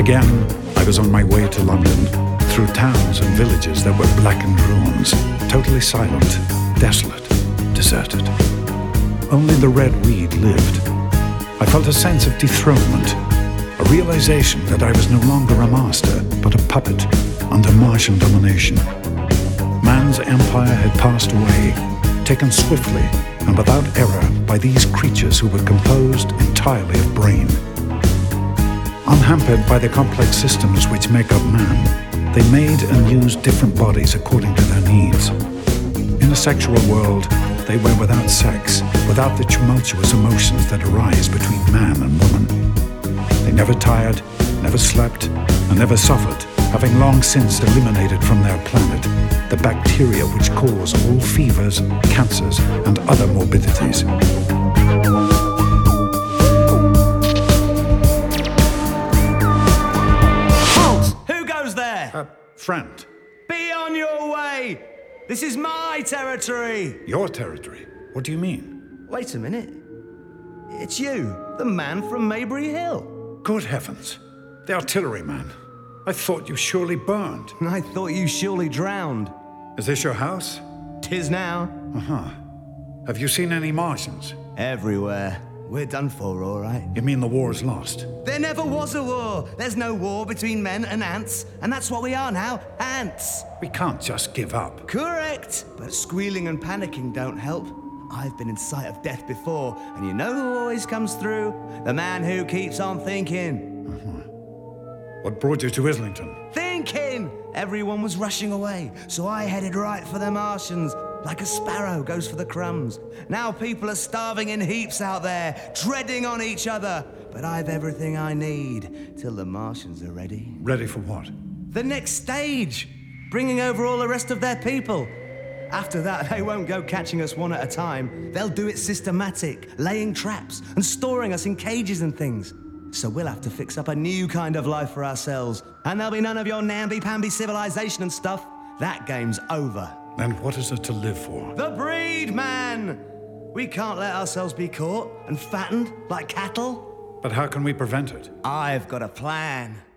Again, I was on my way to London, through towns and villages that were blackened ruins, totally silent, desolate, deserted. Only the red weed lived. I felt a sense of dethronement, a realization that I was no longer a master, but a puppet under Martian domination. Man's empire had passed away, taken swiftly and without error by these creatures who were composed entirely of brain. Unhampered by the complex systems which make up man, they made and used different bodies according to their needs. In a sexual world, they were without sex, without the tumultuous emotions that arise between man and woman. They never tired, never slept, and never suffered, having long since eliminated from their planet the bacteria which cause all fevers, cancers, and other morbidities. Friend. Be on your way! This is my territory! Your territory? What do you mean? Wait a minute. It's you, the man from Maybury Hill. Good heavens. The artilleryman. I thought you surely burned. I thought you surely drowned. Is this your house? 'Tis now. Uh-huh. Have you seen any Martians? Everywhere. We're done for, all right. You mean the war's lost? There never was a war. There's no war between men and ants. And that's what we are now, ants. We can't just give up. Correct. But squealing and panicking don't help. I've been in sight of death before, and you know who always comes through? The man who keeps on thinking. What brought you to Islington? Thinking! Everyone was rushing away, so I headed right for the Martians. Like a sparrow goes for the crumbs. Now people are starving in heaps out there, treading on each other. But I've everything I need till the Martians are ready. Ready for what? The next stage. Bringing over all the rest of their people. After that, they won't go catching us one at a time. They'll do it systematic, laying traps and storing us in cages and things. So we'll have to fix up a new kind of life for ourselves. And there'll be none of your namby-pamby civilization and stuff. That game's over. And what is it to live for? The breed, man! We can't let ourselves be caught and fattened like cattle. But how can we prevent it? I've got a plan.